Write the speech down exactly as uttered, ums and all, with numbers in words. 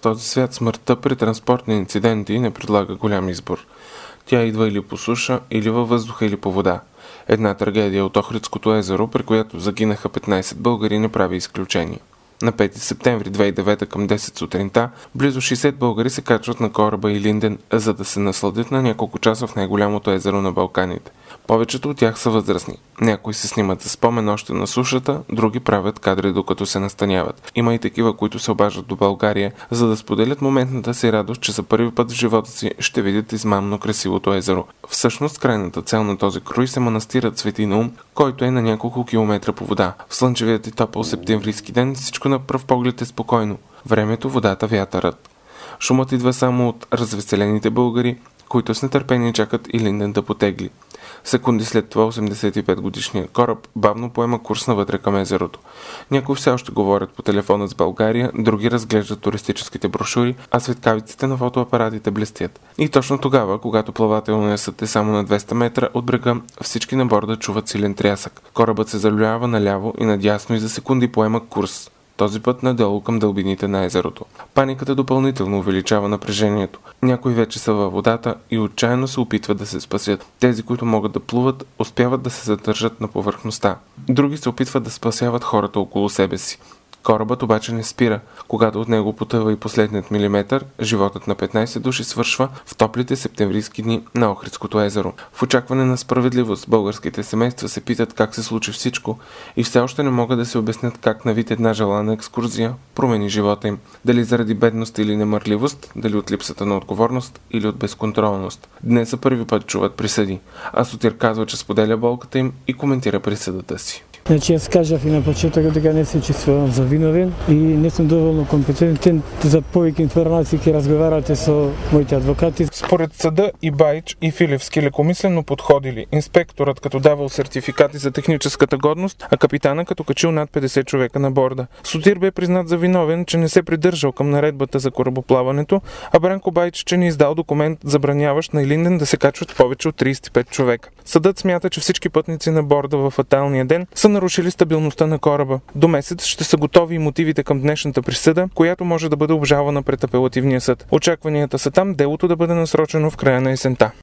този свят смъртта при транспортни инциденти не предлага голям избор. Тя идва или по суша, или във въздуха, или по вода. Една трагедия от Охридското езеро, при която загинаха петнайсет българи, не прави изключение. На пети септември две хиляди и девета към десет сутринта, близо шейсет българи се качват на кораба Илинден, за да се насладят на няколко часа в най-голямото езеро на Балканите. Повечето от тях са възрастни. Някои се снимат за спомен още на сушата, други правят кадри докато се настаняват. Има и такива, които се обаждат до България, за да споделят моментната си радост, че за първи път в живота си ще видят измамно красивото езеро. Всъщност крайната цел на този круиз е манастирът Свети Наум, който е на няколко километра по вода. В слънчевият и топъл септемврийски ден всичко на пръв поглед е спокойно. Времето, водата, вятърът. Шумът идва само от развеселените българи, които с нетърпение чакат Илинден да потегли. Секунди след това осемдесет и пет годишният кораб бавно поема курс навътре към езерото. Някои все още говорят по телефона с България, други разглеждат туристическите брошури, а светкавиците на фотоапаратите блестят. И точно тогава, когато плавателният съд е само на двеста метра от брега, всички на борда чуват силен трясък. Корабът се залюлява наляво и надясно и за секунди поема курс. Този път надолу към дълбините на езерото. Паниката допълнително увеличава напрежението. Някои вече са във водата и отчаяно се опитват да се спасят. Тези, които могат да плуват, успяват да се задържат на повърхността. Други се опитват да спасяват хората около себе си. Корабът обаче не спира. Когато от него потъва и последният милиметър, животът на петнайсет души свършва в топлите септемврийски дни на Охридското езеро. В очакване на справедливост българските семейства се питат как се случи всичко и все още не могат да се обяснят как на вид една желана екскурзия промени живота им. Дали заради бедност или немърливост, дали от липсата на отговорност или от безконтролност. Днес за първи път чуват присъди, а Сотир казва, че споделя болката им и коментира присъдата си. Значи аз кажах и на почетък дека не се чувствувам завиновен и не съм доволно компетентен за повеќе информации ќе разговарате со моите адвокати. Според съда и Баич и Филевски лекомислено подходили. Инспекторът като давал сертификати за техническата годност, а капитана като качил над петдесет човека на борда. Сотир бе признат за виновен, че не се придържал към наредбата за корабоплаването, а Бранко Баич, че не издал документ, забраняващ на Илинден да се качват повече от трийсет и пет човека. Съдът смята, че всички пътници на борда във фаталния ден са нарушили стабилността на кораба. До месец ще са готови и мотивите към днешната присъда, която може да бъде обжалвана пред апелативния съд. Очакванията са там делото да бъде насрочено в края на есента.